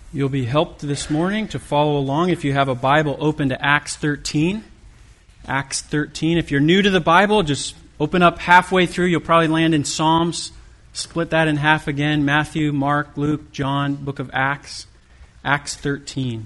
You'll be helped this morning to follow along if you have a Bible open to Acts 13. Acts 13. If you're new to the Bible, just open up halfway through. You'll probably land in Psalms. Split that in half again. Matthew, Mark, Luke, John, book of Acts. Acts 13.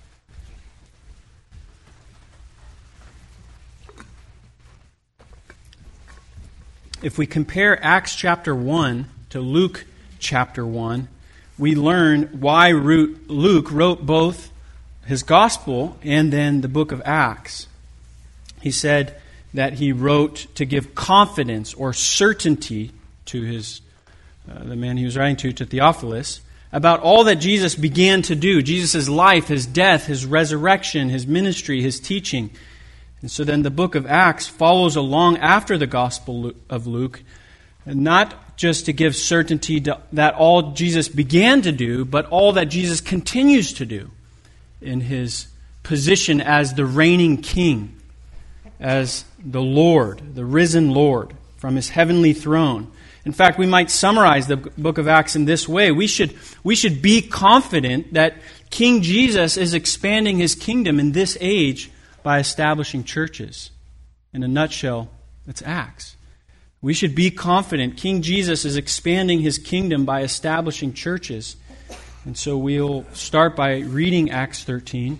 If we compare Acts chapter 1 to Luke chapter 1, we learn why Luke wrote both his gospel and then the book of Acts. He said that he wrote to give confidence or certainty to the man he was writing to Theophilus, about all that Jesus began to do, Jesus' life, his death, his resurrection, his ministry, his teaching. And so then the book of Acts follows along after the Gospel of Luke, not just to give certainty that all Jesus began to do, but all that Jesus continues to do in his position as the reigning king, as the Lord, the risen Lord, from his heavenly throne. In fact, we might summarize the book of Acts in this way. We should be confident that King Jesus is expanding his kingdom in this age by establishing churches. In a nutshell, it's Acts. We should be confident King Jesus is expanding his kingdom by establishing churches. And so we'll start by reading Acts 13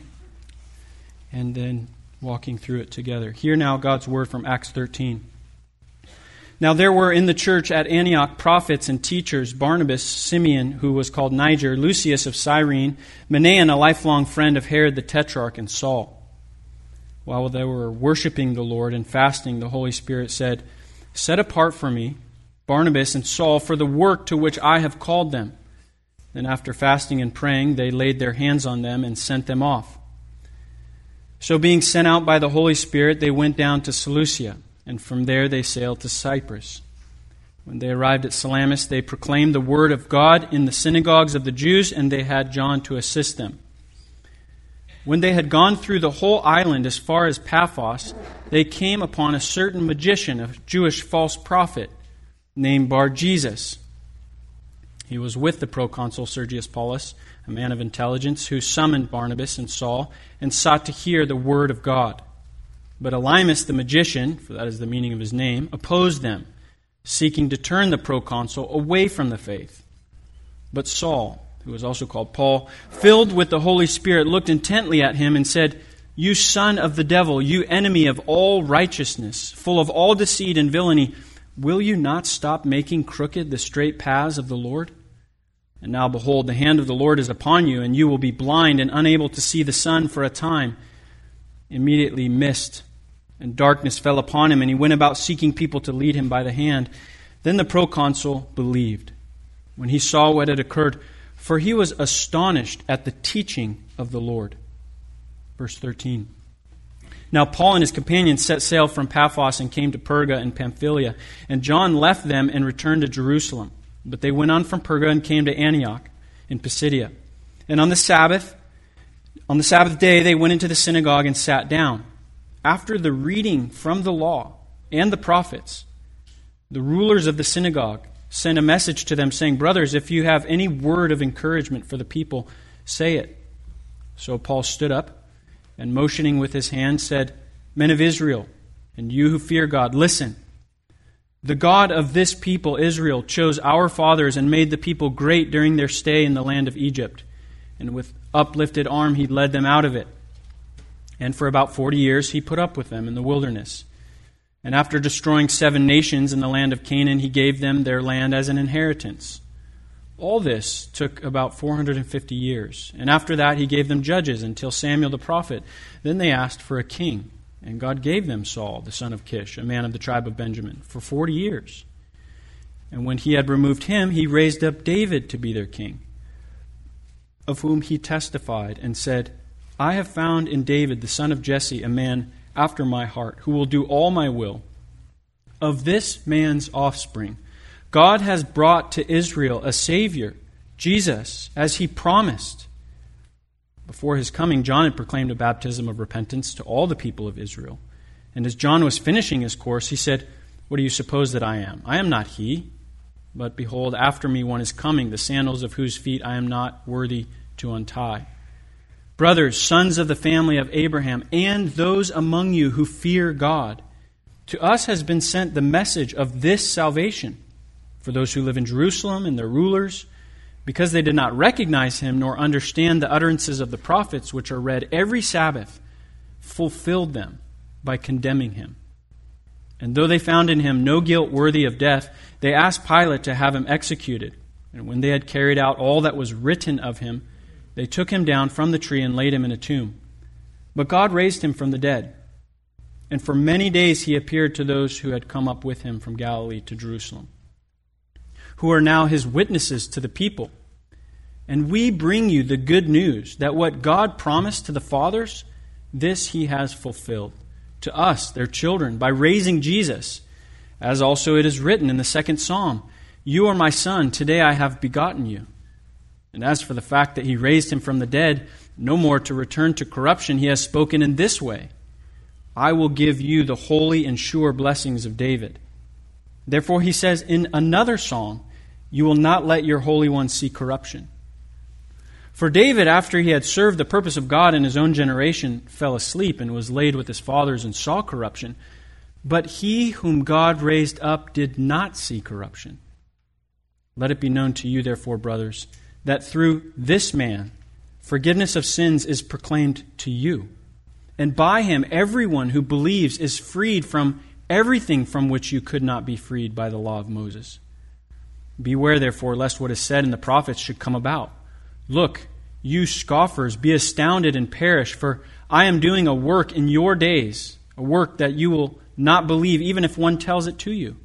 and then walking through it together. Hear now God's word from Acts 13. Now there were in the church at Antioch prophets and teachers, Barnabas, Simeon, who was called Niger, Lucius of Cyrene, Manaen, a lifelong friend of Herod the Tetrarch, and Saul. While they were worshiping the Lord and fasting, the Holy Spirit said, "Set apart for me Barnabas and Saul for the work to which I have called them." Then after fasting and praying, they laid their hands on them and sent them off. So being sent out by the Holy Spirit, they went down to Seleucia, and from there they sailed to Cyprus. When they arrived at Salamis, they proclaimed the word of God in the synagogues of the Jews, and they had John to assist them. When they had gone through the whole island as far as Paphos, they came upon a certain magician, a Jewish false prophet, named Bar-Jesus. He was with the proconsul Sergius Paulus, a man of intelligence, who summoned Barnabas and Saul and sought to hear the word of God. But Elymas the magician, for that is the meaning of his name, opposed them, seeking to turn the proconsul away from the faith. But Saul, who was also called Paul, filled with the Holy Spirit, looked intently at him and said, "You son of the devil, you enemy of all righteousness, full of all deceit and villainy, will you not stop making crooked the straight paths of the Lord? And now behold, the hand of the Lord is upon you, and you will be blind and unable to see the sun for a time." Immediately mist and darkness fell upon him, and he went about seeking people to lead him by the hand. Then the proconsul believed when he saw what had occurred, for he was astonished at the teaching of the Lord. Verse 13. Now Paul and his companions set sail from Paphos and came to Perga and Pamphylia, and John left them and returned to Jerusalem. But they went on from Perga and came to Antioch in Pisidia. And on the Sabbath day they went into the synagogue and sat down. After the reading from the law and the prophets, the rulers of the synagogue sent a message to them saying, "Brothers, if you have any word of encouragement for the people, say it." So Paul stood up and motioning with his hand said, "Men of Israel, and you who fear God, listen. The God of this people, Israel, chose our fathers and made the people great during their stay in the land of Egypt. And with uplifted arm he led them out of it. And for about 40 years he put up with them in the wilderness. And after destroying 7 nations in the land of Canaan, he gave them their land as an inheritance. All this took about 450 years. And after that he gave them judges until Samuel the prophet. Then they asked for a king. And God gave them Saul, the son of Kish, a man of the tribe of Benjamin, for 40 years. And when he had removed him, he raised up David to be their king, of whom he testified and said, "I have found in David, the son of Jesse, a man after my heart, who will do all my will. Of this man's offspring, God has brought to Israel a Savior, Jesus, as he promised." Before his coming, John had proclaimed a baptism of repentance to all the people of Israel. And as John was finishing his course, he said, "What do you suppose that I am? I am not he. But behold, after me one is coming, the sandals of whose feet I am not worthy to untie. Brothers, sons of the family of Abraham, and those among you who fear God, to us has been sent the message of this salvation. For those who live in Jerusalem and their rulers, because they did not recognize him nor understand the utterances of the prophets, which are read every Sabbath, fulfilled them by condemning him. And though they found in him no guilt worthy of death, they asked Pilate to have him executed. And when they had carried out all that was written of him, they took him down from the tree and laid him in a tomb. But God raised him from the dead. And for many days he appeared to those who had come up with him from Galilee to Jerusalem, who are now his witnesses to the people. And we bring you the good news that what God promised to the fathers, this he has fulfilled to us, their children, by raising Jesus. As also it is written in the second Psalm, "You are my son, today I have begotten you." And as for the fact that he raised him from the dead, no more to return to corruption, he has spoken in this way, "I will give you the holy and sure blessings of David." Therefore he says in another song, "You will not let your Holy One see corruption." For David, after he had served the purpose of God in his own generation, fell asleep and was laid with his fathers and saw corruption. But he whom God raised up did not see corruption. Let it be known to you, therefore, brothers, that through this man forgiveness of sins is proclaimed to you. And by him everyone who believes is freed from everything from which you could not be freed by the law of Moses. Beware, therefore, lest what is said in the prophets should come about. Look, you scoffers, be astounded and perish, for I am doing a work in your days, a work that you will not believe, even if one tells it to you.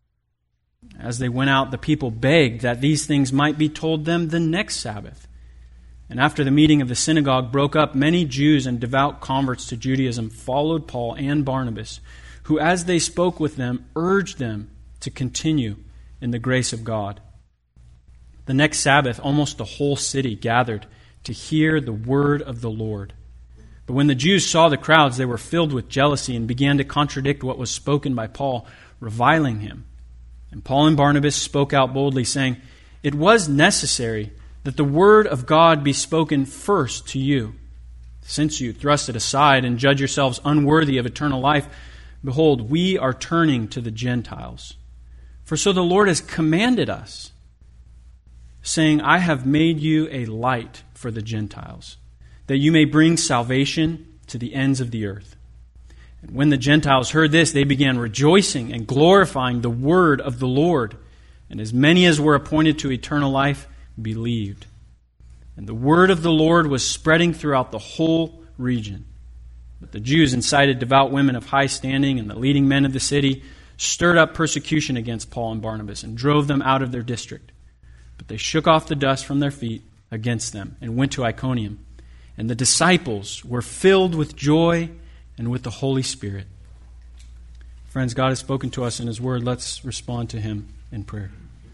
As they went out, the people begged that these things might be told them the next Sabbath. And after the meeting of the synagogue broke up, many Jews and devout converts to Judaism followed Paul and Barnabas, who, as they spoke with them, urged them to continue in the grace of God. The next Sabbath, almost the whole city gathered to hear the word of the Lord. But when the Jews saw the crowds, they were filled with jealousy and began to contradict what was spoken by Paul, reviling him. And Paul and Barnabas spoke out boldly, saying, "It was necessary that the word of God be spoken first to you. Since you thrust it aside and judge yourselves unworthy of eternal life, behold, we are turning to the Gentiles. For so the Lord has commanded us, saying, I have made you a light for the Gentiles, that you may bring salvation to the ends of the earth." And when the Gentiles heard this, they began rejoicing and glorifying the word of the Lord. And as many as were appointed to eternal life believed. And the word of the Lord was spreading throughout the whole region. But the Jews incited devout women of high standing, and the leading men of the city stirred up persecution against Paul and Barnabas and drove them out of their district. But they shook off the dust from their feet against them and went to Iconium. And the disciples were filled with joy and with the Holy Spirit. Friends, God has spoken to us in His Word. Let's respond to Him in prayer.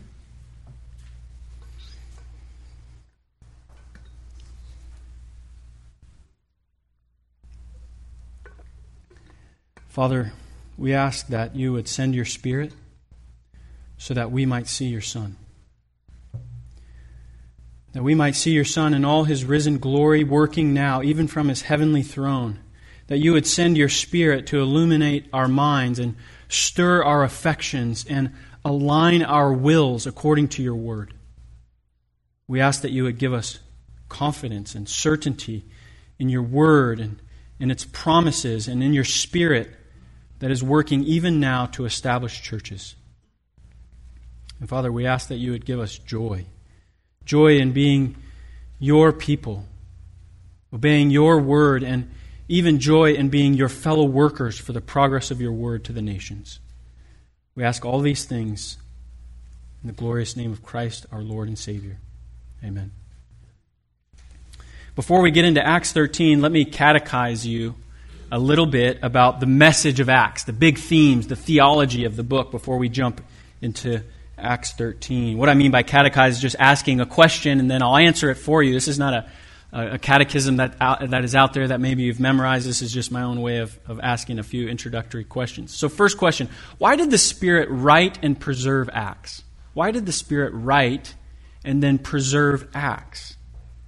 Father, we ask that you would send your Spirit so that we might see your Son. That we might see your Son in all His risen glory working now, even from His heavenly throne. That you would send your Spirit to illuminate our minds and stir our affections and align our wills according to your word. We ask that you would give us confidence and certainty in your word and in its promises and in your Spirit that is working even now to establish churches. And Father, we ask that you would give us joy. Joy in being your people, obeying your word, and even joy in being your fellow workers for the progress of your word to the nations. We ask all these things in the glorious name of Christ, our Lord and Savior. Amen. Before we get into Acts 13, let me catechize you a little bit about the message of Acts, the big themes, the theology of the book before we jump into Acts 13. What I mean by catechize is just asking a question and then I'll answer it for you. This is not a catechism that is out there that maybe you've memorized. This is just my own way of asking a few introductory questions. So first question, why did the Spirit write and preserve Acts? Why did the Spirit write and then preserve Acts?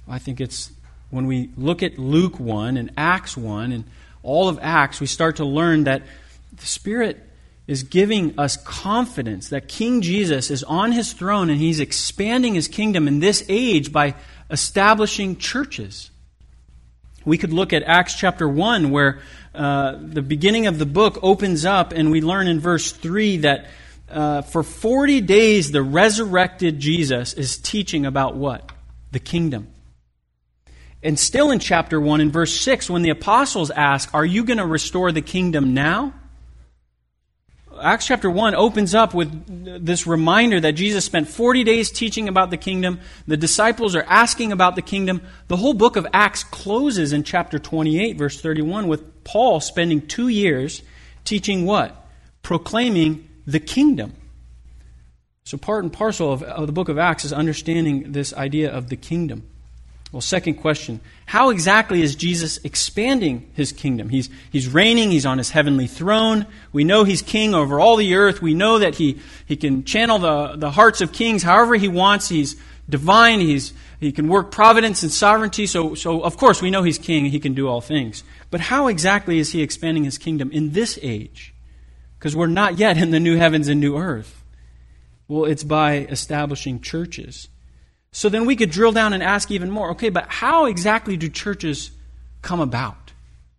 I think it's when we look at Luke 1 and Acts 1 and all of Acts, we start to learn that the Spirit is giving us confidence that King Jesus is on His throne and He's expanding His kingdom in this age by establishing churches. We could look at Acts chapter 1 where the beginning of the book opens up and we learn in verse 3 that for 40 days the resurrected Jesus is teaching about what? The kingdom. And still in chapter 1 in verse 6 when the apostles ask, are you going to restore the kingdom now? Acts chapter 1 opens up with this reminder that Jesus spent 40 days teaching about the kingdom. The disciples are asking about the kingdom. The whole book of Acts closes in chapter 28, verse 31, with Paul spending 2 years teaching what? Proclaiming the kingdom. So part and parcel of the book of Acts is understanding this idea of the kingdom. Well, second question, how exactly is Jesus expanding His kingdom? He's reigning, He's on His heavenly throne. We know He's king over all the earth. We know that He can channel the hearts of kings however He wants. He's divine. He can work providence and sovereignty. So of course we know He's king. He can do all things. But how exactly is He expanding His kingdom in this age? Because we're not yet in the new heavens and new earth. Well, it's by establishing churches. So then we could drill down and ask even more, okay, but how exactly do churches come about?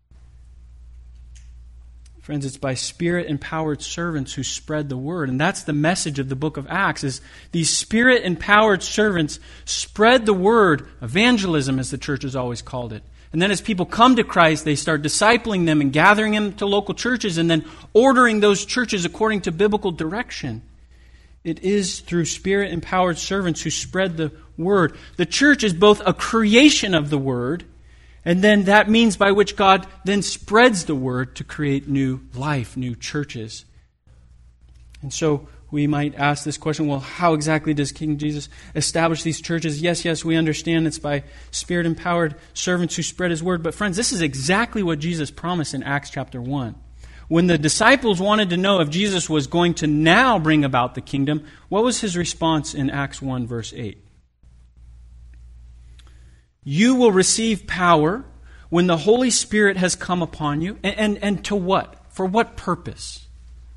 Friends, it's by Spirit-empowered servants who spread the word. And that's the message of the book of Acts, is these Spirit-empowered servants spread the word, evangelism as the church has always called it. And then as people come to Christ, they start discipling them and gathering them to local churches and then ordering those churches according to biblical direction. It is through Spirit-empowered servants who spread the word. The church is both a creation of the word, and then that means by which God then spreads the word to create new life, new churches. And so we might ask this question, well, how exactly does King Jesus establish these churches? Yes, we understand it's by Spirit-empowered servants who spread His word. But friends, this is exactly what Jesus promised in Acts chapter 1. When the disciples wanted to know if Jesus was going to now bring about the kingdom, what was His response in Acts 1 verse 8? You will receive power when the Holy Spirit has come upon you. And to what? For what purpose?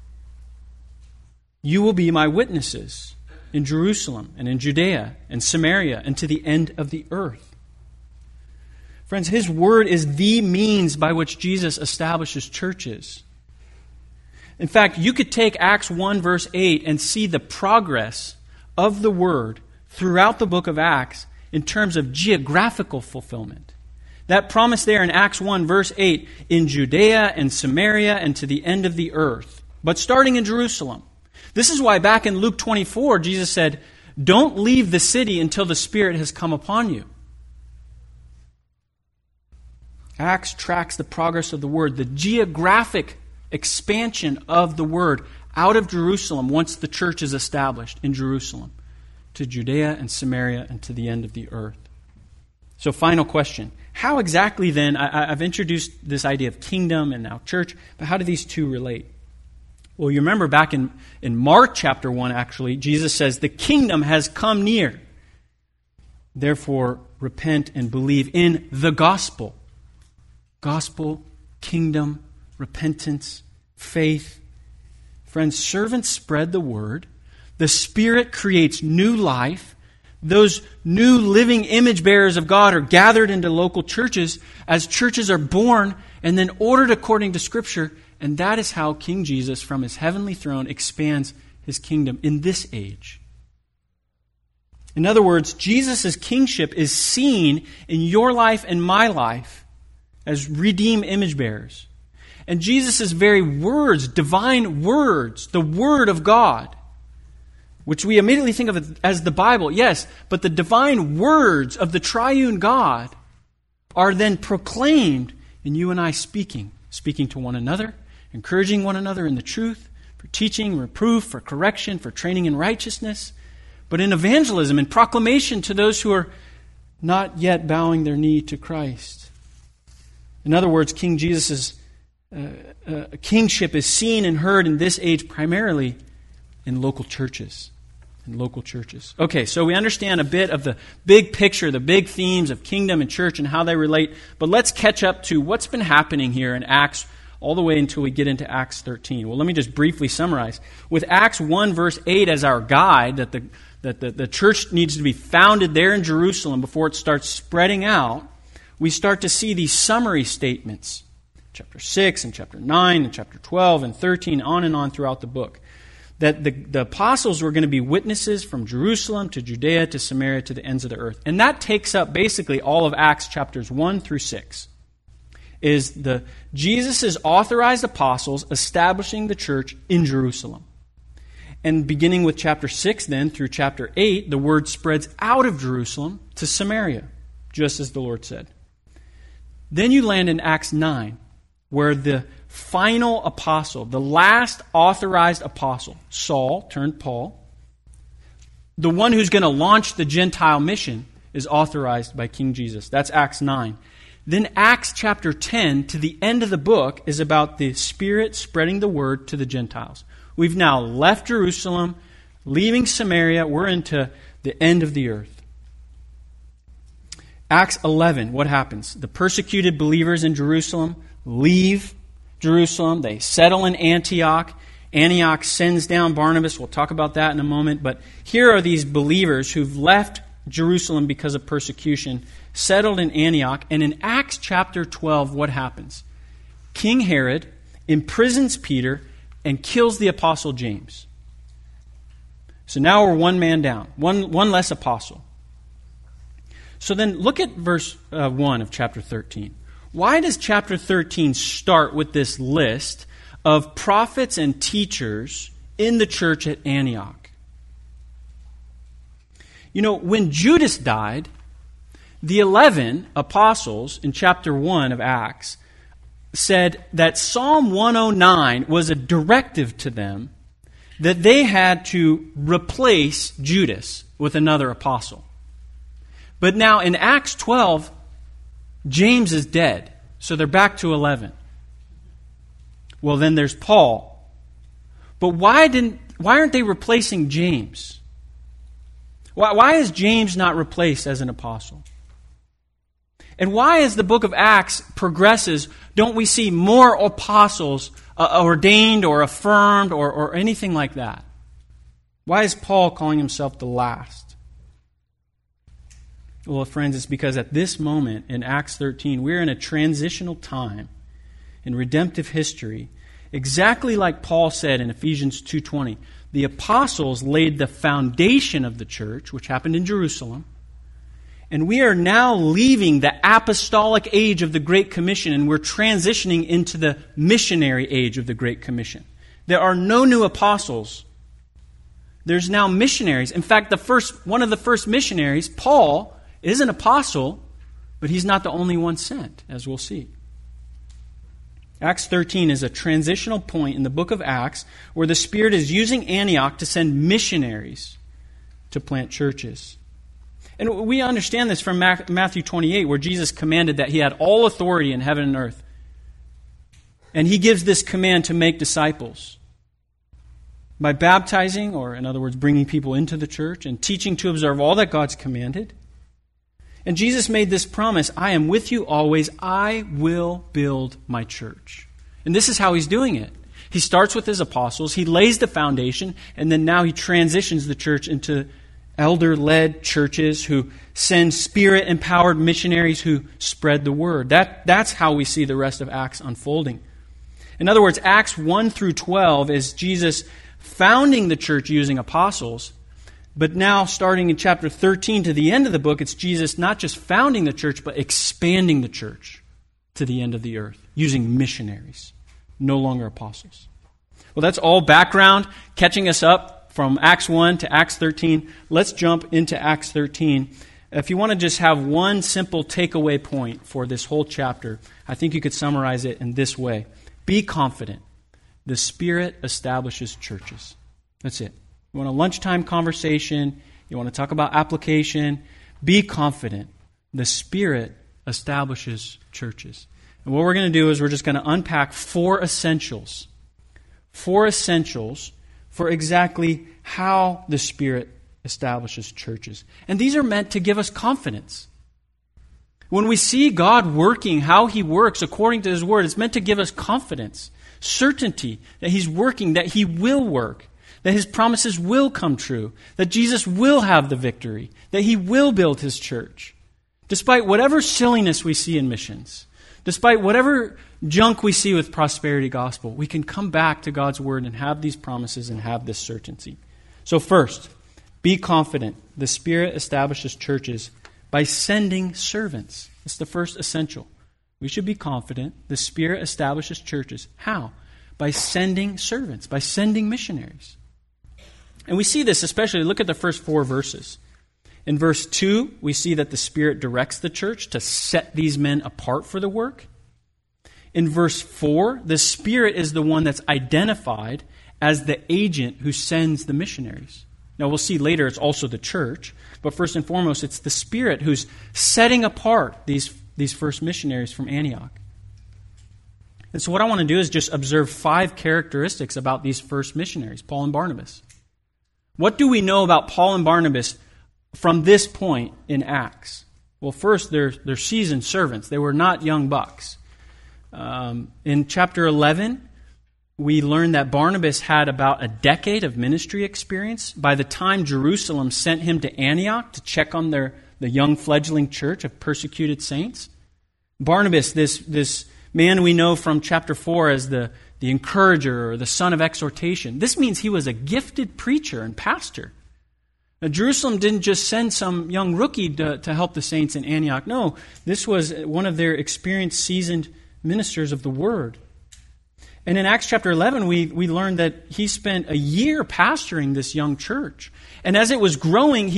You will be my witnesses in Jerusalem and in Judea and Samaria and to the end of the earth. Friends, His word is the means by which Jesus establishes churches. In fact, you could take Acts 1 verse 8 and see the progress of the word throughout the book of Acts in terms of geographical fulfillment. That promise there in Acts 1 verse 8, in Judea and Samaria and to the end of the earth, but starting in Jerusalem. This is why back in Luke 24, Jesus said, don't leave the city until the Spirit has come upon you. Acts tracks the progress of the word, the geographic expansion of the word out of Jerusalem once the church is established in Jerusalem to Judea and Samaria and to the end of the earth. So final question. How exactly then, I've introduced this idea of kingdom and now church, but how do these two relate? Well, you remember back in Mark chapter 1 actually, Jesus says the kingdom has come near. Therefore, repent and believe in the gospel. Gospel, kingdom, repentance, faith. Friends, servants spread the word. The Spirit creates new life. Those new living image bearers of God are gathered into local churches as churches are born and then ordered according to Scripture. And that is how King Jesus from His heavenly throne expands His kingdom in this age. In other words, Jesus' kingship is seen in your life and my life as redeemed image bearers. And Jesus' very words, divine words, the Word of God, which we immediately think of as the Bible, yes, but the divine words of the triune God are then proclaimed in you and I speaking to one another, encouraging one another in the truth, for teaching, reproof, for correction, for training in righteousness, but in evangelism and proclamation to those who are not yet bowing their knee to Christ. In other words, King Jesus' kingship is seen and heard in this age primarily in local churches. and local churches. Okay, so we understand a bit of the big picture, the big themes of kingdom and church and how they relate. But let's catch up to what's been happening here in Acts all the way until we get into Acts 13. Well, let me just briefly summarize. With Acts 1, verse 8 as our guide, that the church needs to be founded there in Jerusalem before it starts spreading out, we start to see these summary statements. Chapter 6 and chapter 9 and chapter 12 and 13, on and on throughout the book. That the apostles were going to be witnesses from Jerusalem to Judea to Samaria to the ends of the earth. And that takes up basically all of Acts chapters 1 through 6. Is Jesus' authorized apostles establishing the church in Jerusalem. And beginning with chapter 6 then through chapter 8, the word spreads out of Jerusalem to Samaria, just as the Lord said. Then you land in Acts 9, where the final apostle, the last authorized apostle, Saul turned Paul, the one who's going to launch the Gentile mission, is authorized by King Jesus. That's Acts 9. Then Acts chapter 10, to the end of the book, is about the Spirit spreading the word to the Gentiles. We've now left Jerusalem, leaving Samaria, we're into the end of the earth. Acts 11, what happens? The persecuted believers in Jerusalem leave Jerusalem. They settle in Antioch. Antioch sends down Barnabas. We'll talk about that in a moment. But here are these believers who've left Jerusalem because of persecution, settled in Antioch. And in Acts chapter 12, what happens? King Herod imprisons Peter and kills the apostle James. So now we're one man down, one less apostle. So then look at verse 1 of chapter 13. Why does chapter 13 start with this list of prophets and teachers in the church at Antioch? You know, when Judas died, the 11 apostles in chapter 1 of Acts said that Psalm 109 was a directive to them that they had to replace Judas with another apostle. But now in Acts 12, James is dead, so they're back to 11. Well, then there's Paul. But why aren't they replacing James? Why is James not replaced as an apostle? And why, as the book of Acts progresses, don't we see more apostles ordained or affirmed or anything like that? Why is Paul calling himself the last? Well, friends, it's because at this moment in Acts 13, we're in a transitional time in redemptive history, exactly like Paul said in Ephesians 2:20. The apostles laid the foundation of the church, which happened in Jerusalem, and we are now leaving the apostolic age of the Great Commission, and we're transitioning into the missionary age of the Great Commission. There are no new apostles. There's now missionaries. In fact, one of the first missionaries, Paul, is an apostle, but he's not the only one sent, as we'll see. Acts 13 is a transitional point in the book of Acts where the Spirit is using Antioch to send missionaries to plant churches. And we understand this from Matthew 28, where Jesus commanded that he had all authority in heaven and earth. And he gives this command to make disciples by baptizing, or in other words, bringing people into the church and teaching to observe all that God's commanded. And Jesus made this promise, I am with you always, I will build my church. And this is how he's doing it. He starts with his apostles, he lays the foundation, and then now he transitions the church into elder-led churches who send Spirit-empowered missionaries who spread the word. That's how we see the rest of Acts unfolding. In other words, Acts 1 through 12 is Jesus founding the church using apostles. But now, starting in chapter 13 to the end of the book, it's Jesus not just founding the church, but expanding the church to the end of the earth, using missionaries, no longer apostles. Well, that's all background, catching us up from Acts 1 to Acts 13. Let's jump into Acts 13. If you want to just have one simple takeaway point for this whole chapter, I think you could summarize it in this way. Be confident. The Spirit establishes churches. That's it. You want a lunchtime conversation, you want to talk about application, be confident. The Spirit establishes churches. And what we're going to do is we're just going to unpack four essentials for exactly how the Spirit establishes churches. And these are meant to give us confidence. When we see God working, how He works according to His Word, it's meant to give us confidence, certainty that He's working, that He will work, that His promises will come true, that Jesus will have the victory, that He will build His church. Despite whatever silliness we see in missions, despite whatever junk we see with prosperity gospel, we can come back to God's Word and have these promises and have this certainty. So first, be confident. The Spirit establishes churches by sending servants. It's the first essential. We should be confident. The Spirit establishes churches. How? By sending servants, by sending missionaries. And we see this especially, look at the first 4 verses. In verse 2, we see that the Spirit directs the church to set these men apart for the work. In verse 4, the Spirit is the one that's identified as the agent who sends the missionaries. Now we'll see later it's also the church, but first and foremost it's the Spirit who's setting apart these first missionaries from Antioch. And so what I want to do is just observe 5 characteristics about these first missionaries, Paul and Barnabas. What do we know about Paul and Barnabas from this point in Acts? Well, first, they're seasoned servants. They were not young bucks. In chapter 11, we learn that Barnabas had about a decade of ministry experience. By the time Jerusalem sent him to Antioch to check on the young fledgling church of persecuted saints, Barnabas, this man we know from chapter 4 as the encourager or the son of exhortation, this means he was a gifted preacher and pastor. Now, Jerusalem didn't just send some young rookie to help the saints in Antioch. No, this was one of their experienced, seasoned ministers of the Word. And in Acts chapter 11, we learned that he spent a year pastoring this young church. And as it was growing,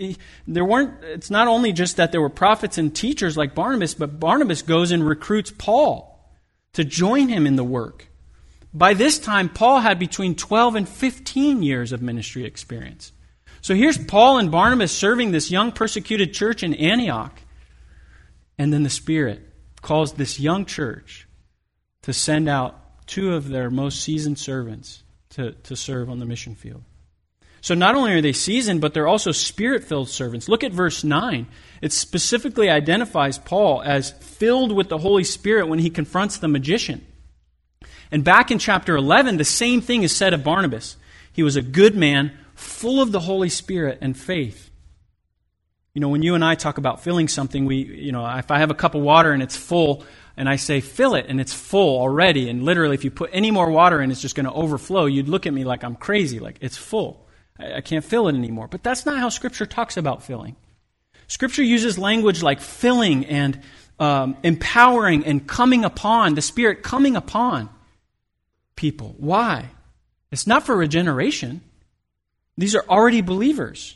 it's not only just that there were prophets and teachers like Barnabas, but Barnabas goes and recruits Paul to join him in the work. By this time, Paul had between 12 and 15 years of ministry experience. So here's Paul and Barnabas serving this young persecuted church in Antioch. And then the Spirit calls this young church to send out 2 of their most seasoned servants to serve on the mission field. So not only are they seasoned, but they're also Spirit-filled servants. Look at verse 9. It specifically identifies Paul as filled with the Holy Spirit when he confronts the magician. And back in chapter 11, the same thing is said of Barnabas. He was a good man, full of the Holy Spirit and faith. You know, when you and I talk about filling something, if I have a cup of water and it's full, and I say, fill it, and it's full already, and literally if you put any more water in, it's just going to overflow, you'd look at me like I'm crazy, like it's full. I can't fill it anymore. But that's not how Scripture talks about filling. Scripture uses language like filling and empowering and coming upon, the Spirit coming upon people. Why? It's not for regeneration. These are already believers.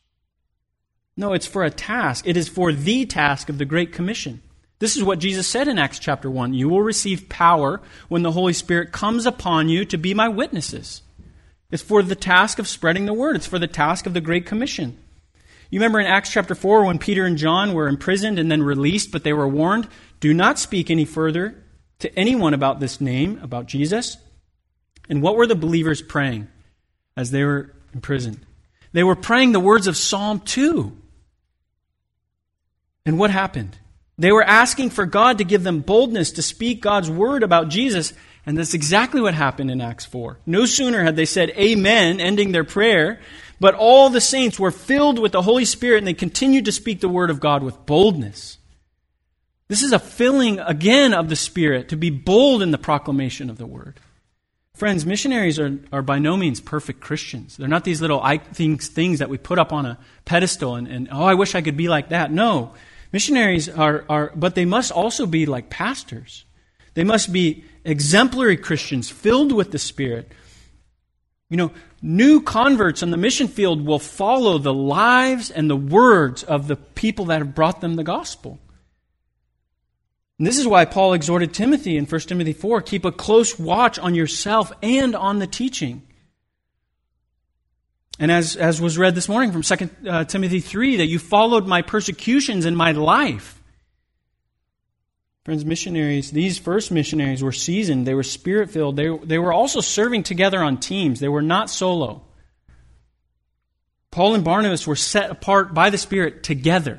No, it's for a task. It is for the task of the Great Commission. This is what Jesus said in Acts chapter 1. You will receive power when the Holy Spirit comes upon you to be my witnesses. It's for the task of spreading the word. It's for the task of the Great Commission. You remember in Acts chapter 4 when Peter and John were imprisoned and then released, but they were warned, do not speak any further to anyone about this name, about Jesus. And what were the believers praying as they were imprisoned? They were praying the words of Psalm 2. And what happened? They were asking for God to give them boldness to speak God's word about Jesus, and that's exactly what happened in Acts 4. No sooner had they said amen, ending their prayer, but all the saints were filled with the Holy Spirit, and they continued to speak the word of God with boldness. This is a filling again of the Spirit to be bold in the proclamation of the word. Friends, missionaries are by no means perfect Christians. They're not these little things that we put up on a pedestal and I wish I could be like that. No. Missionaries are, but they must also be like pastors. They must be exemplary Christians filled with the Spirit. You know, new converts on the mission field will follow the lives and the words of the people that have brought them the gospel. And this is why Paul exhorted Timothy in 1 Timothy 4, keep a close watch on yourself and on the teaching. And as was read this morning from 2 Timothy 3, that you followed my persecutions in my life. Friends, missionaries, these first missionaries were seasoned. They were Spirit-filled. They were also serving together on teams. They were not solo. Paul and Barnabas were set apart by the Spirit together.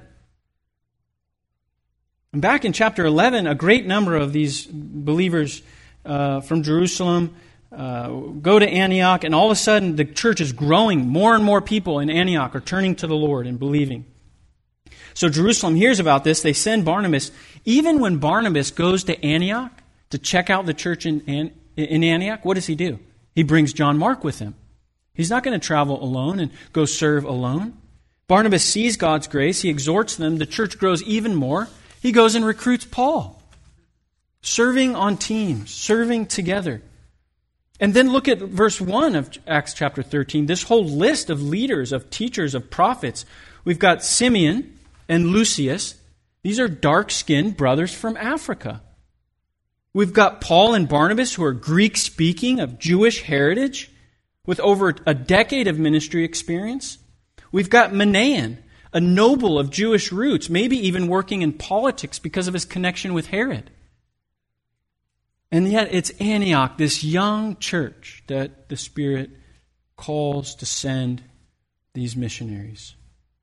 And back in chapter 11, a great number of these believers from Jerusalem go to Antioch, and all of a sudden the church is growing. More and more people in Antioch are turning to the Lord and believing. So Jerusalem hears about this. They send Barnabas. Even when Barnabas goes to Antioch to check out the church in Antioch, what does he do? He brings John Mark with him. He's not going to travel alone and go serve alone. Barnabas sees God's grace. He exhorts them. The church grows even more. He goes and recruits Paul. Serving on teams, serving together. And then look at verse 1 of Acts chapter 13. This whole list of leaders, of teachers, of prophets. We've got Simeon and Lucius. These are dark-skinned brothers from Africa. We've got Paul and Barnabas, who are Greek-speaking, of Jewish heritage, with over a decade of ministry experience. We've got Manaen, a noble of Jewish roots, maybe even working in politics because of his connection with Herod. And yet it's Antioch, this young church, that the Spirit calls to send these missionaries.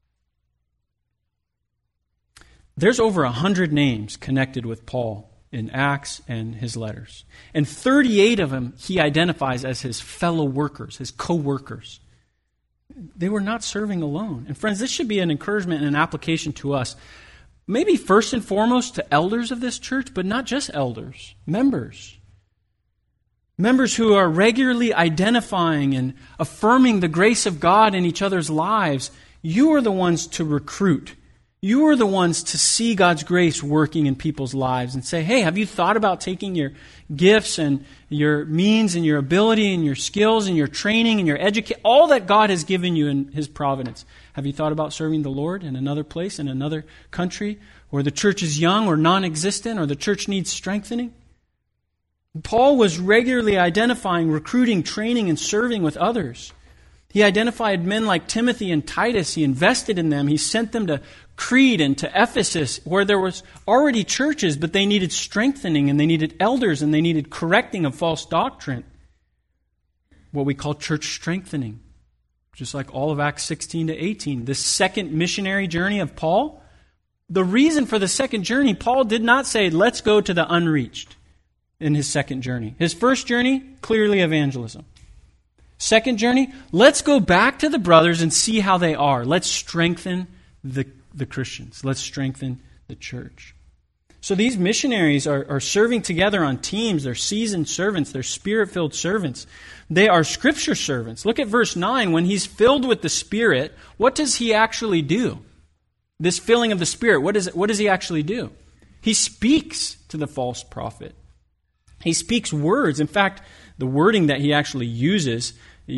There's over 100 names connected with Paul in Acts and his letters. And 38 of them he identifies as his fellow workers, his co-workers. They were not serving alone. And friends, this should be an encouragement and an application to us. Maybe first and foremost to elders of this church, but not just elders, members. Members who are regularly identifying and affirming the grace of God in each other's lives. You are the ones to recruit. You are the ones to see God's grace working in people's lives and say, hey, have you thought about taking your gifts and your means and your ability and your skills and your training and your education, all that God has given you in His providence? Have you thought about serving the Lord in another place, in another country, where the church is young or non-existent or the church needs strengthening? Paul was regularly identifying, recruiting, training, and serving with others. He identified men like Timothy and Titus. He invested in them. He sent them to Crete and to Ephesus, where there was already churches, but they needed strengthening, and they needed elders, and they needed correcting of false doctrine. What we call church strengthening. Just like all of Acts 16 to 18. The second missionary journey of Paul. The reason for the second journey, Paul did not say, let's go to the unreached in his second journey. His first journey, clearly evangelism. Second journey, let's go back to the brothers and see how they are. Let's strengthen the Christians. Let's strengthen the church. So these missionaries are serving together on teams. They're seasoned servants. They're Spirit-filled servants. They are Scripture servants. Look at verse 9. When he's filled with the Spirit, what does he actually do? This filling of the Spirit, what does he actually do? He speaks to the false prophet. He speaks words. In fact, the wording that he actually uses,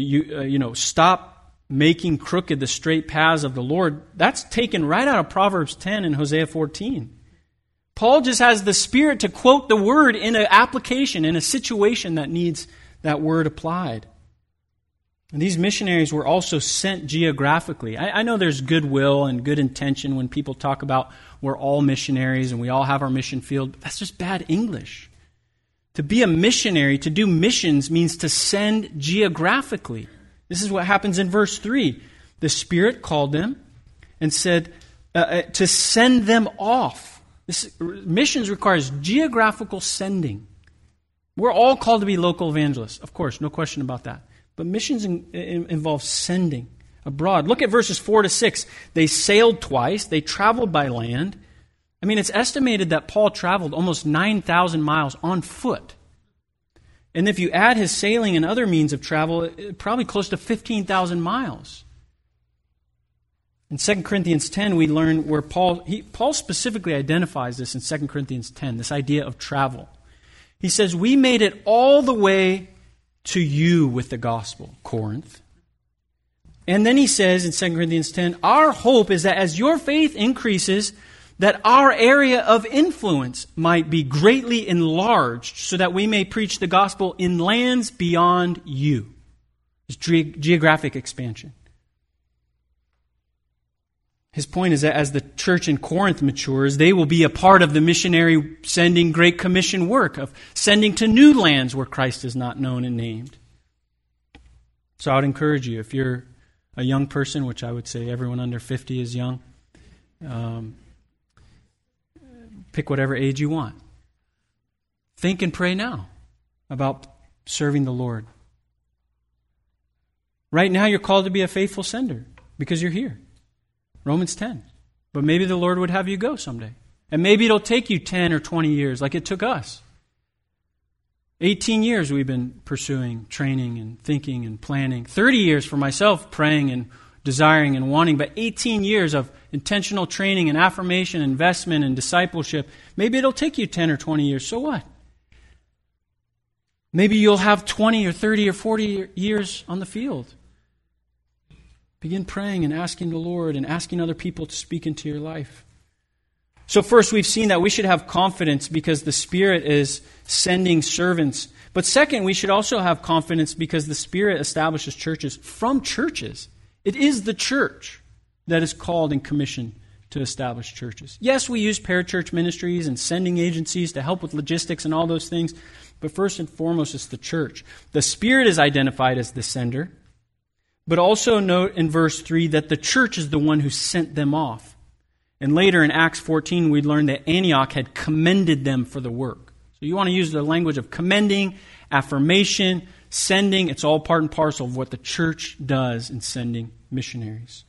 stop making crooked the straight paths of the Lord, that's taken right out of Proverbs 10 and Hosea 14. Paul just has the Spirit to quote the word in an application, in a situation that needs that word applied. And these missionaries were also sent geographically. I know there's goodwill and good intention when people talk about we're all missionaries and we all have our mission field, but that's just bad English. To be a missionary, to do missions, means to send geographically. This is what happens in verse 3. The Spirit called them and said to send them off. Missions requires geographical sending. We're all called to be local evangelists. Of course, no question about that. But missions involve sending abroad. Look at verses 4 to 6. They sailed twice. They traveled by land. I mean, it's estimated that Paul traveled almost 9,000 miles on foot. And if you add his sailing and other means of travel, probably close to 15,000 miles. In 2 Corinthians 10, we learn where Paul specifically identifies this in 2 Corinthians 10, this idea of travel. He says, we made it all the way to you with the gospel, Corinth. And then he says in 2 Corinthians 10, our hope is that as your faith increases, that our area of influence might be greatly enlarged so that we may preach the gospel in lands beyond you. It's geographic expansion. His point is that as the church in Corinth matures, they will be a part of the missionary sending Great Commission work of sending to new lands where Christ is not known and named. So I would encourage you, if you're a young person, which I would say everyone under 50 is young, pick whatever age you want. Think and pray now about serving the Lord. Right now you're called to be a faithful sender because you're here. Romans 10. But maybe the Lord would have you go someday. And maybe it'll take you 10 or 20 years like it took us. 18 years we've been pursuing, training and thinking and planning. 30 years for myself praying and desiring and wanting. But 18 years of intentional training and affirmation, investment and discipleship. Maybe it'll take you 10 or 20 years. So what? Maybe you'll have 20 or 30 or 40 years on the field. Begin praying and asking the Lord and asking other people to speak into your life. So first, we've seen that we should have confidence because the Spirit is sending servants. But second, we should also have confidence because the Spirit establishes churches from churches. It is the church that is called and commissioned to establish churches. Yes, we use parachurch ministries and sending agencies to help with logistics and all those things. But first and foremost, it's the church. The Spirit is identified as the sender. But also note in verse 3 that the church is the one who sent them off. And later in Acts 14, we learned that Antioch had commended them for the work. So you want to use the language of commending, affirmation, sending. It's all part and parcel of what the church does in sending missionaries.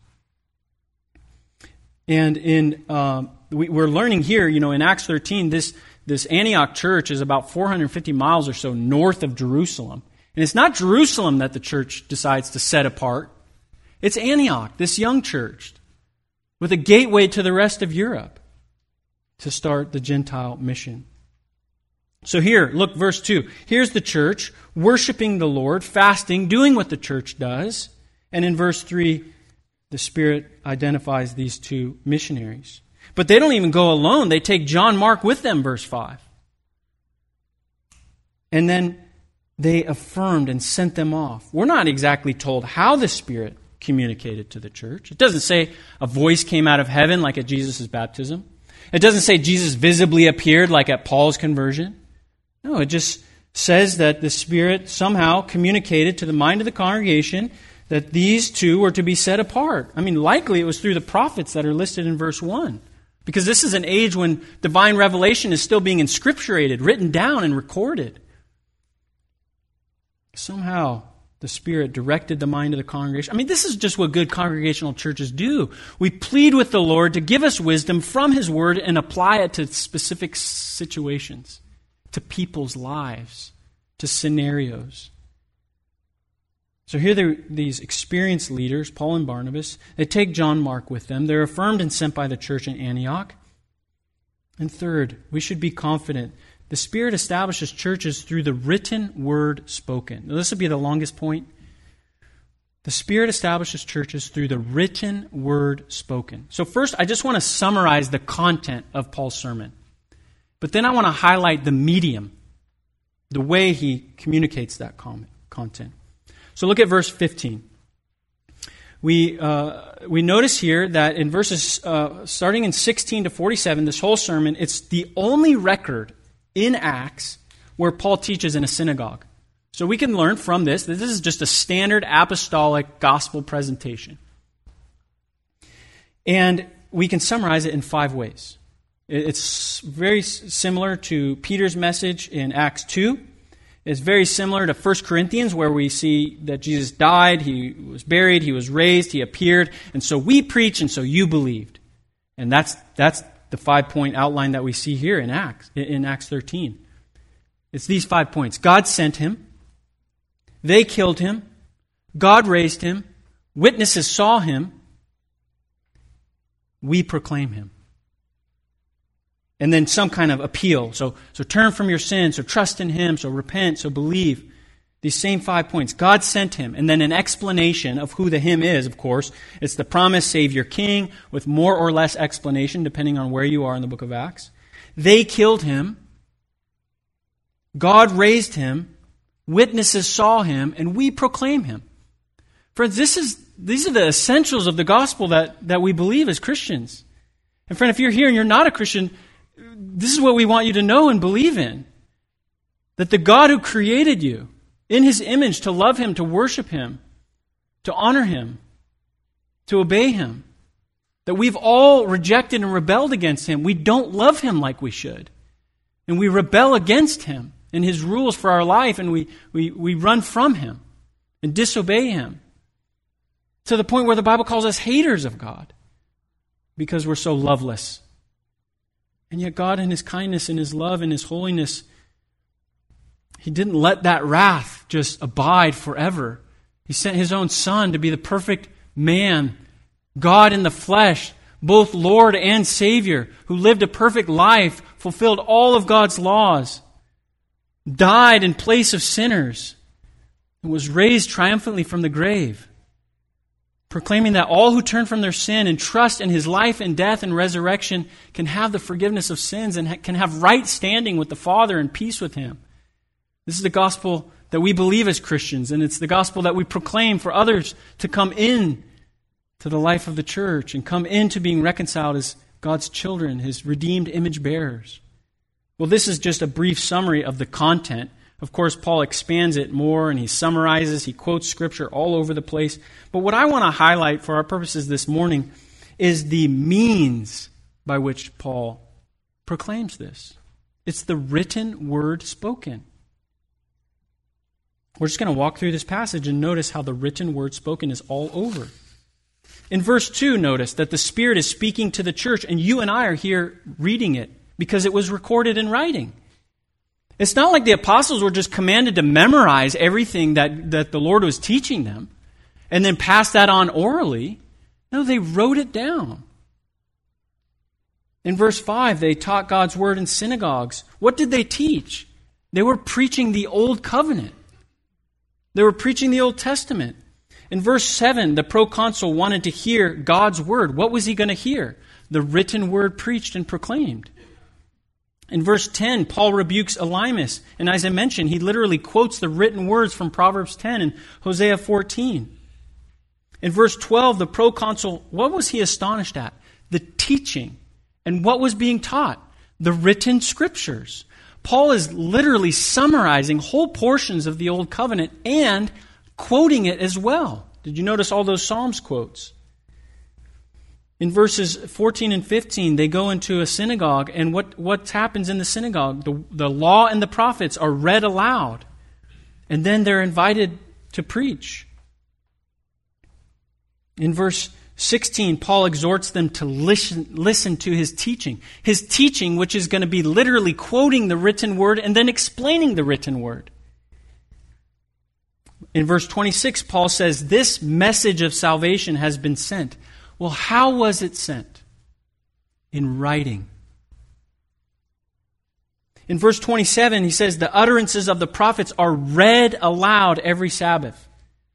And we're learning here, in Acts 13, this Antioch church is about 450 miles or so north of Jerusalem. And it's not Jerusalem that the church decides to set apart. It's Antioch, this young church, with a gateway to the rest of Europe to start the Gentile mission. So here, look, verse 2. Here's the church worshiping the Lord, fasting, doing what the church does. And in verse 3, the Spirit identifies these two missionaries. But they don't even go alone. They take John Mark with them, verse 5. And then they affirmed and sent them off. We're not exactly told how the Spirit communicated to the church. It doesn't say a voice came out of heaven like at Jesus' baptism. It doesn't say Jesus visibly appeared like at Paul's conversion. No, it just says that the Spirit somehow communicated to the mind of the congregation that these two were to be set apart. I mean, likely it was through the prophets that are listed in verse 1. Because this is an age when divine revelation is still being inscripturated, written down and recorded. Somehow, the Spirit directed the mind of the congregation. I mean, this is just what good congregational churches do. We plead with the Lord to give us wisdom from His Word and apply it to specific situations, to people's lives, to scenarios. So here these experienced leaders, Paul and Barnabas, they take John Mark with them. They're affirmed and sent by the church in Antioch. And third, we should be confident the Spirit establishes churches through the written word spoken. Now, this will be the longest point. The Spirit establishes churches through the written word spoken. So first, I just want to summarize the content of Paul's sermon. But then I want to highlight the medium, the way he communicates that content. So look at verse 15. We notice here that in verses starting in 16 to 47, this whole sermon, it's the only record in Acts where Paul teaches in a synagogue. So we can learn from this that this is just a standard apostolic gospel presentation. And we can summarize it in 5 ways. It's very similar to Peter's message in Acts 2. It's very similar to 1 Corinthians, where we see that Jesus died, He was buried, He was raised, He appeared, and so we preach, and so you believed. And that's the 5-point outline that we see here in Acts 13. It's these 5 points. God sent Him. They killed Him. God raised Him. Witnesses saw Him. We proclaim Him. And then some kind of appeal. So turn from your sins, so trust in Him, so repent, so believe. These same 5 points. God sent Him. And then an explanation of who the Him is, of course. It's the promised Savior King with more or less explanation depending on where you are in the book of Acts. They killed Him. God raised Him. Witnesses saw Him. And we proclaim Him. Friends, these are the essentials of the gospel that we believe as Christians. And friend, if you're here and you're not a Christian, this is what we want you to know and believe in. That the God who created you in His image, to love Him, to worship Him, to honor Him, to obey Him, that we've all rejected and rebelled against Him. We don't love Him like we should. And we rebel against Him and His rules for our life, and we run from Him and disobey Him. To the point where the Bible calls us haters of God because we're so loveless. And yet God, in His kindness and His love and His holiness, He didn't let that wrath just abide forever. He sent His own Son to be the perfect man, God in the flesh, both Lord and Savior, who lived a perfect life, fulfilled all of God's laws, died in place of sinners, and was raised triumphantly from the grave, proclaiming that all who turn from their sin and trust in His life and death and resurrection can have the forgiveness of sins and can have right standing with the Father and peace with Him. This is the gospel that we believe as Christians, and it's the gospel that we proclaim for others to come in to the life of the church and come into being reconciled as God's children, His redeemed image bearers. Well, this is just a brief summary of the content. Of course, Paul expands it more and he summarizes, he quotes Scripture all over the place. But what I want to highlight for our purposes this morning is the means by which Paul proclaims this. It's the written word spoken. We're just going to walk through this passage and notice how the written word spoken is all over. In verse 2, notice that the Spirit is speaking to the church, and you and I are here reading it because it was recorded in writing. It's not like the apostles were just commanded to memorize everything that the Lord was teaching them and then pass that on orally. No, they wrote it down. In verse 5, they taught God's word in synagogues. What did they teach? They were preaching the Old Covenant. They were preaching the Old Testament. In verse 7, the proconsul wanted to hear God's word. What was he going to hear? The written word preached and proclaimed. In verse 10, Paul rebukes Elymas. And as I mentioned, he literally quotes the written words from Proverbs 10 and Hosea 14. In verse 12, the proconsul, what was he astonished at? The teaching. And what was being taught? The written Scriptures. Paul is literally summarizing whole portions of the Old Covenant and quoting it as well. Did you notice all those Psalms quotes? In verses 14 and 15, they go into a synagogue, and what happens in the synagogue? The law and the prophets are read aloud, and then they're invited to preach. In verse 16, Paul exhorts them to listen to his teaching. His teaching, which is going to be literally quoting the written word and then explaining the written word. In verse 26, Paul says, this message of salvation has been sent. Well, how was it sent? In writing. In verse 27, he says, the utterances of the prophets are read aloud every Sabbath.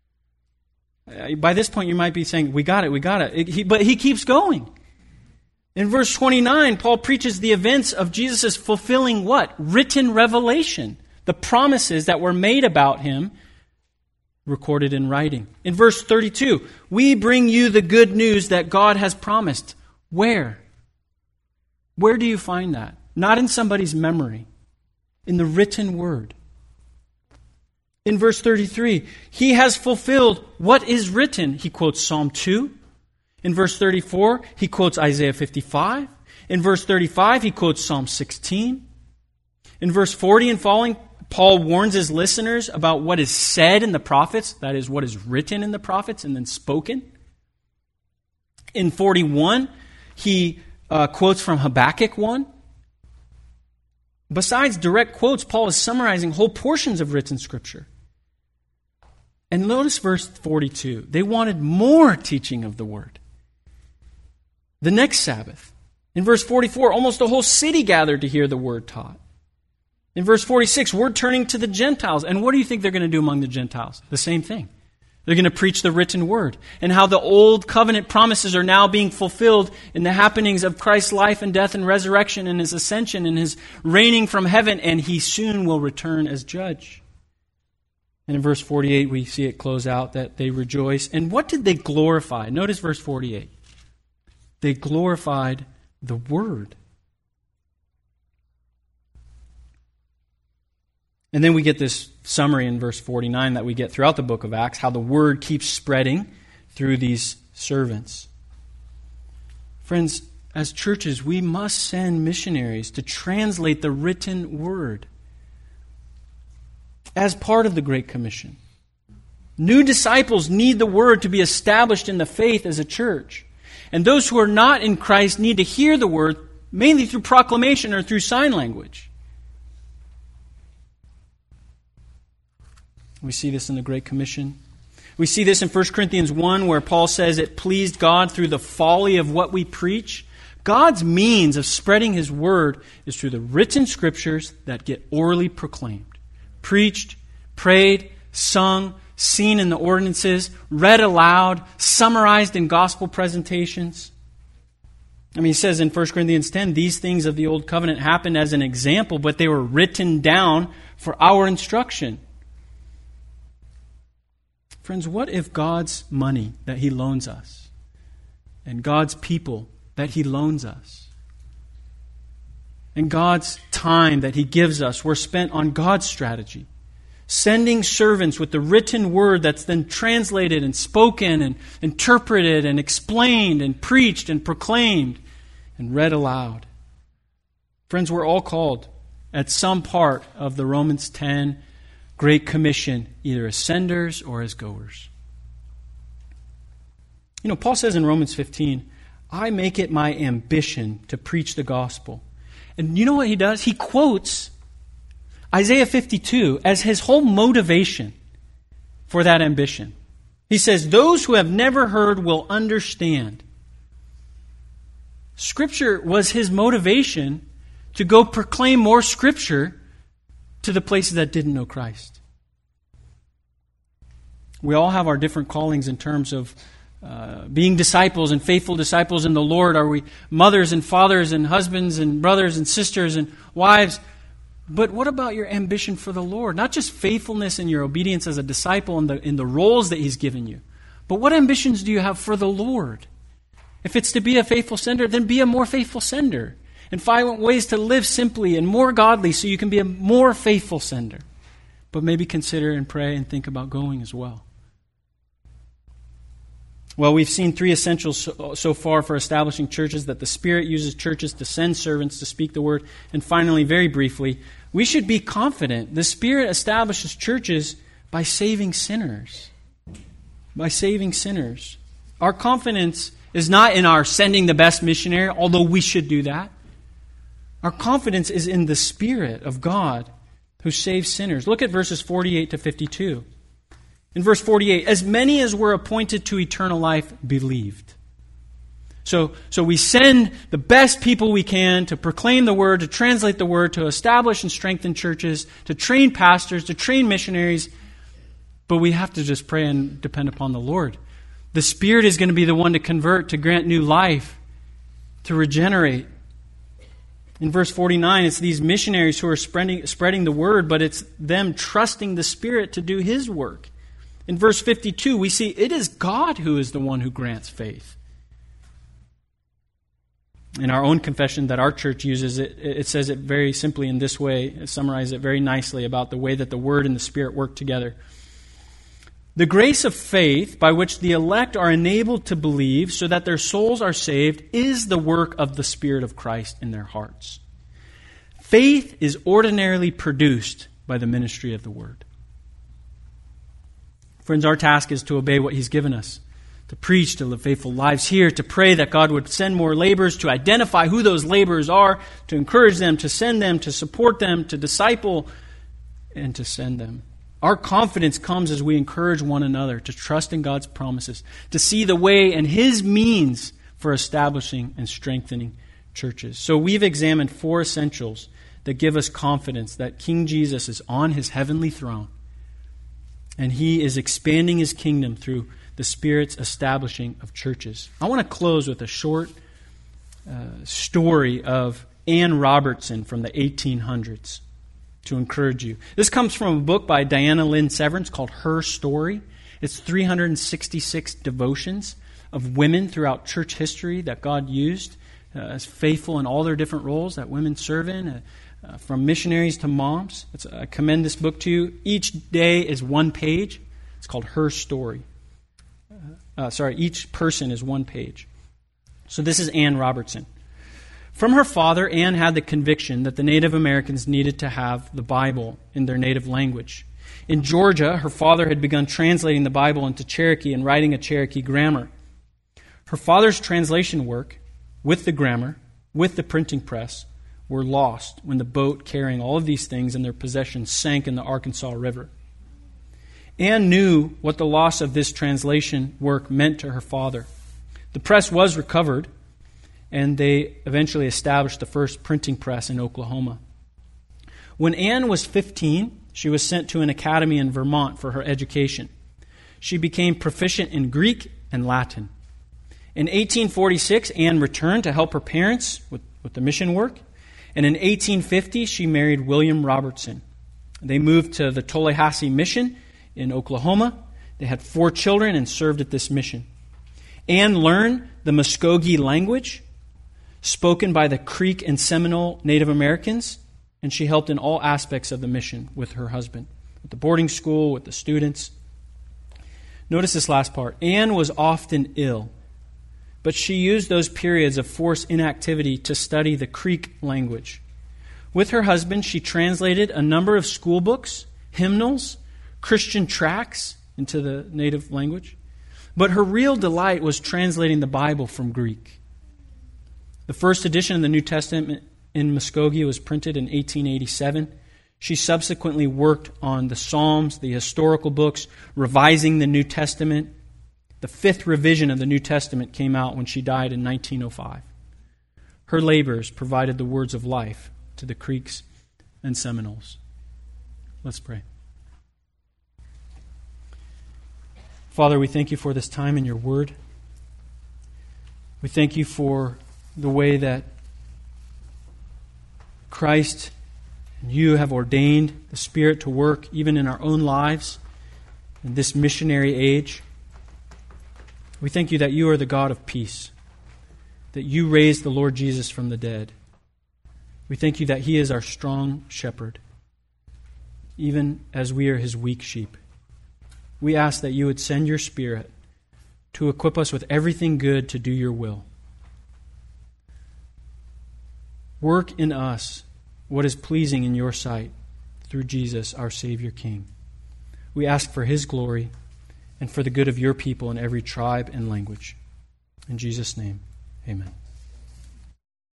By this point, you might be saying, we got it. But he keeps going. In verse 29, Paul preaches the events of Jesus' fulfilling what? Written revelation. The promises that were made about him, recorded in writing. In verse 32, we bring you the good news that God has promised. Where? Where do you find that? Not in somebody's memory. In the written word. In verse 33, he has fulfilled what is written. He quotes Psalm 2. In verse 34, he quotes Isaiah 55. In verse 35, he quotes Psalm 16. In verse 40 and following, Paul warns his listeners about what is said in the prophets, that is, what is written in the prophets and then spoken. In 41, he quotes from Habakkuk 1. Besides direct quotes, Paul is summarizing whole portions of written Scripture. And notice verse 42. They wanted more teaching of the Word. The next Sabbath. In verse 44, almost the whole city gathered to hear the Word taught. In verse 46, word turning to the Gentiles. And what do you think they're going to do among the Gentiles? The same thing. They're going to preach the written word. And how the old covenant promises are now being fulfilled in the happenings of Christ's life and death and resurrection and his ascension and his reigning from heaven. And he soon will return as judge. And in verse 48, we see it close out that they rejoice. And what did they glorify? Notice verse 48. They glorified the Word. And then we get this summary in verse 49 that we get throughout the book of Acts, how the Word keeps spreading through these servants. Friends, as churches, we must send missionaries to translate the written Word as part of the Great Commission. New disciples need the Word to be established in the faith as a church. And those who are not in Christ need to hear the Word mainly through proclamation or through sign language. We see this in the Great Commission. We see this in 1 Corinthians 1 where Paul says it pleased God through the folly of what we preach. God's means of spreading His Word is through the written Scriptures that get orally proclaimed. Preached, prayed, sung, seen in the ordinances, read aloud, summarized in gospel presentations. I mean, he says in 1 Corinthians 10, these things of the Old Covenant happened as an example, but they were written down for our instruction. Friends, what if God's money that He loans us and God's people that He loans us and God's time that He gives us were spent on God's strategy, sending servants with the written Word that's then translated and spoken and interpreted and explained and preached and proclaimed and read aloud? Friends, we're all called at some part of the Romans 10 Great Commission, either as senders or as goers. You know, Paul says in Romans 15, I make it my ambition to preach the gospel. And you know what he does? He quotes Isaiah 52 as his whole motivation for that ambition. He says, those who have never heard will understand. Scripture was his motivation to go proclaim more Scripture to the places that didn't know Christ. We all have our different callings in terms of being disciples and faithful disciples in the Lord. Are we mothers and fathers and husbands and brothers and sisters and wives? But what about your ambition for the Lord? Not just faithfulness in your obedience as a disciple in the roles that He's given you, but what ambitions do you have for the Lord? If it's to be a faithful sender, then be a more faithful sender. And find ways to live simply and more godly so you can be a more faithful sender. But maybe consider and pray and think about going as well. Well, we've seen three essentials so far for establishing churches: that the Spirit uses churches to send servants to speak the Word. And finally, very briefly, we should be confident the Spirit establishes churches by saving sinners. By saving sinners. Our confidence is not in our sending the best missionary, although we should do that. Our confidence is in the Spirit of God who saves sinners. Look at verses 48 to 52. In verse 48, as many as were appointed to eternal life believed. So we send the best people we can to proclaim the Word, to translate the Word, to establish and strengthen churches, to train pastors, to train missionaries. But we have to just pray and depend upon the Lord. The Spirit is going to be the one to convert, to grant new life, to regenerate. In verse 49, it's these missionaries who are spreading the Word, but it's them trusting the Spirit to do His work. In verse 52, we see it is God who is the one who grants faith. In our own confession that our church uses, it says it very simply in this way, it summarizes it very nicely about the way that the Word and the Spirit work together. The grace of faith by which the elect are enabled to believe so that their souls are saved is the work of the Spirit of Christ in their hearts. Faith is ordinarily produced by the ministry of the Word. Friends, our task is to obey what He's given us, to preach, to live faithful lives here, to pray that God would send more laborers, to identify who those laborers are, to encourage them, to send them, to support them, to disciple, and to send them. Our confidence comes as we encourage one another to trust in God's promises, to see the way and His means for establishing and strengthening churches. So we've examined four essentials that give us confidence that King Jesus is on His heavenly throne and He is expanding His kingdom through the Spirit's establishing of churches. I want to close with a short story of Anne Robertson from the 1800s. to encourage you. This comes from a book by Diana Lynn Severance called Her Story. It's 366 devotions of women throughout church history that God used as faithful in all their different roles that women serve in, from missionaries to moms. I commend this book to you. Each day is one page. It's called Her Story. Each person is one page. So this is Ann Robertson. From her father, Ann had the conviction that the Native Americans needed to have the Bible in their native language. In Georgia, her father had begun translating the Bible into Cherokee and writing a Cherokee grammar. Her father's translation work, with the grammar, with the printing press, were lost when the boat carrying all of these things and their possessions sank in the Arkansas River. Ann knew what the loss of this translation work meant to her father. The press was recovered, and they eventually established the first printing press in Oklahoma. When Ann was 15, she was sent to an academy in Vermont for her education. She became proficient in Greek and Latin. In 1846, Ann returned to help her parents with the mission work. And in 1850, she married William Robertson. They moved to the Tallahassee Mission in Oklahoma. They had 4 children and served at this mission. Ann learned the Muskogee language, spoken by the Creek and Seminole Native Americans, and she helped in all aspects of the mission with her husband, with the boarding school, with the students. Notice this last part. Ann was often ill, but she used those periods of forced inactivity to study the Creek language. With her husband, she translated a number of school books, hymnals, Christian tracts into the native language. But her real delight was translating the Bible from Greek. The first edition of the New Testament in Muskogee was printed in 1887. She subsequently worked on the Psalms, the historical books, revising the New Testament. The 5th revision of the New Testament came out when she died in 1905. Her labors provided the words of life to the Creeks and Seminoles. Let's pray. Father, we thank you for this time in your word. We thank you for the way that Christ and you have ordained the Spirit to work even in our own lives in this missionary age. We thank you that you are the God of peace, that you raised the Lord Jesus from the dead. We thank you that he is our strong shepherd, even as we are his weak sheep. We ask that you would send your Spirit to equip us with everything good to do your will. Work in us what is pleasing in your sight through Jesus, our Savior King. We ask for his glory and for the good of your people in every tribe and language. In Jesus' name, amen.